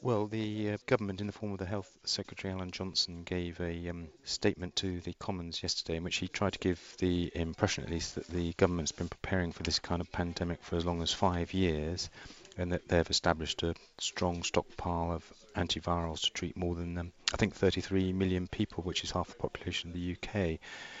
Well, the government, in the form of the Health Secretary Alan Johnson, gave a statement to the Commons yesterday in which he tried to give the impression, at least, that the government's been preparing for this kind of pandemic for as long as 5 years, and that they've established a strong stockpile of antivirals to treat more than, I think, 33 million people, which is half the population of the UK,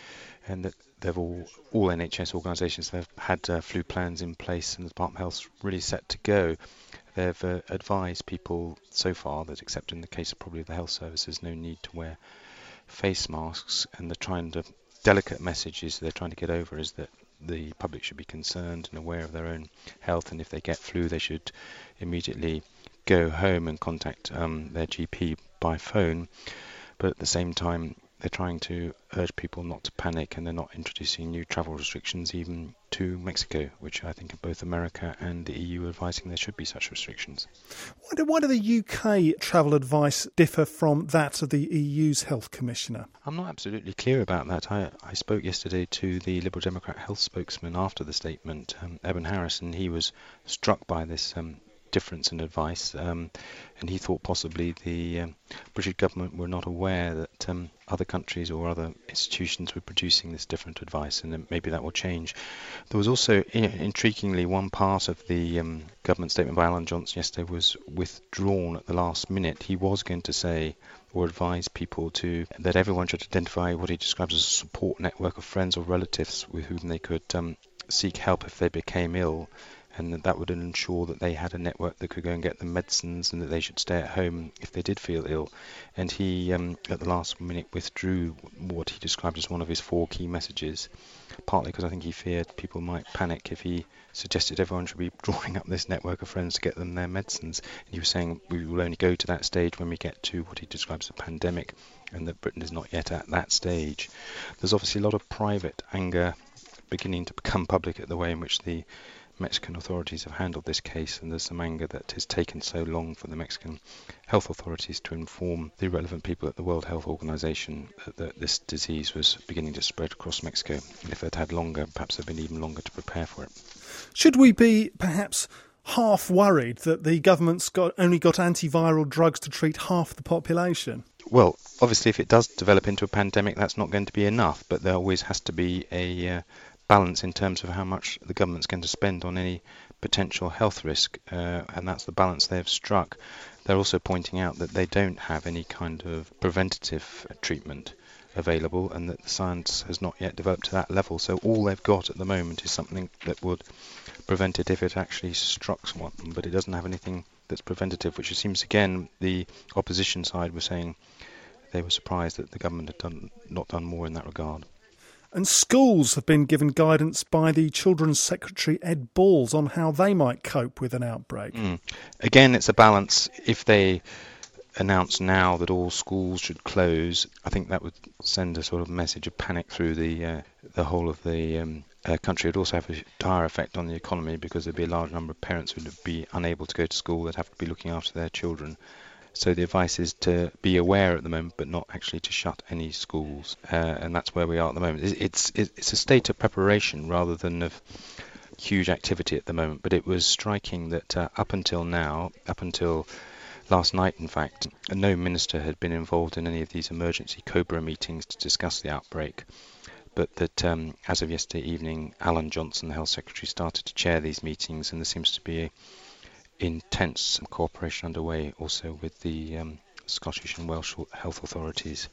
and that they've all NHS organisations have had flu plans in place, and the Department of Health's really set to go. They've advised people so far that, except in the case of probably the health services, no need to wear face masks. And the trying to delicate messages they're trying to get over is that the public should be concerned and aware of their own health, and if they get flu, they should immediately go home and contact their GP by phone. But at the same time, they're trying to urge people not to panic, and they're not introducing new travel restrictions even to Mexico, which I think both America and the EU are advising there should be such restrictions. Why do the UK travel advice differ from that of the EU's health commissioner? I'm not absolutely clear about that. I spoke yesterday to the Liberal Democrat health spokesman after the statement, Eben Harris, and he was struck by this difference in advice, and he thought possibly the British government were not aware that other countries or other institutions were producing this different advice, and then maybe that will change. There was also, intriguingly, one part of the government statement by Alan Johnson yesterday was withdrawn at the last minute. He was going to say or advise people that everyone should identify what he describes as a support network of friends or relatives with whom they could seek help if they became ill, and that would ensure that they had a network that could go and get them medicines, and that they should stay at home if they did feel ill. And he, at the last minute, withdrew what he described as one of his 4 key messages, partly because I think he feared people might panic if he suggested everyone should be drawing up this network of friends to get them their medicines. And he was saying we will only go to that stage when we get to what he describes as a pandemic, and that Britain is not yet at that stage. There's obviously a lot of private anger beginning to become public at the way in which the Mexican authorities have handled this case, and there's some anger that has taken so long for the Mexican health authorities to inform the relevant people at the World Health Organization that this disease was beginning to spread across Mexico. And if they'd had longer, perhaps they'd been even longer to prepare for it. Should we be perhaps half worried that the government's only got antiviral drugs to treat half the population? Well, obviously, if it does develop into a pandemic, that's not going to be enough, but there always has to be a balance in terms of how much the government's going to spend on any potential health risk, and that's the balance they have struck. They're also pointing out that they don't have any kind of preventative treatment available, and that the science has not yet developed to that level. So all they've got at the moment is something that would prevent it if it actually struck one, but it doesn't have anything that's preventative, which it seems, again, the opposition side were saying they were surprised that the government had not done more in that regard. And schools have been given guidance by the Children's Secretary Ed Balls on how they might cope with an outbreak. Again, it's a balance. If they announce now that all schools should close, I think that would send a sort of message of panic through the whole of the country. It would also have a dire effect on the economy, because there'd be a large number of parents who would be unable to go to school. They'd have to be looking after their children. So the advice is to be aware at the moment, but not actually to shut any schools, and that's where we are at the moment. It's a state of preparation rather than of huge activity at the moment, but it was striking that up until last night, in fact, no minister had been involved in any of these emergency COBRA meetings to discuss the outbreak, but that as of yesterday evening, Alan Johnson, the Health Secretary, started to chair these meetings, and there seems to be intense cooperation underway also with the Scottish and Welsh health authorities.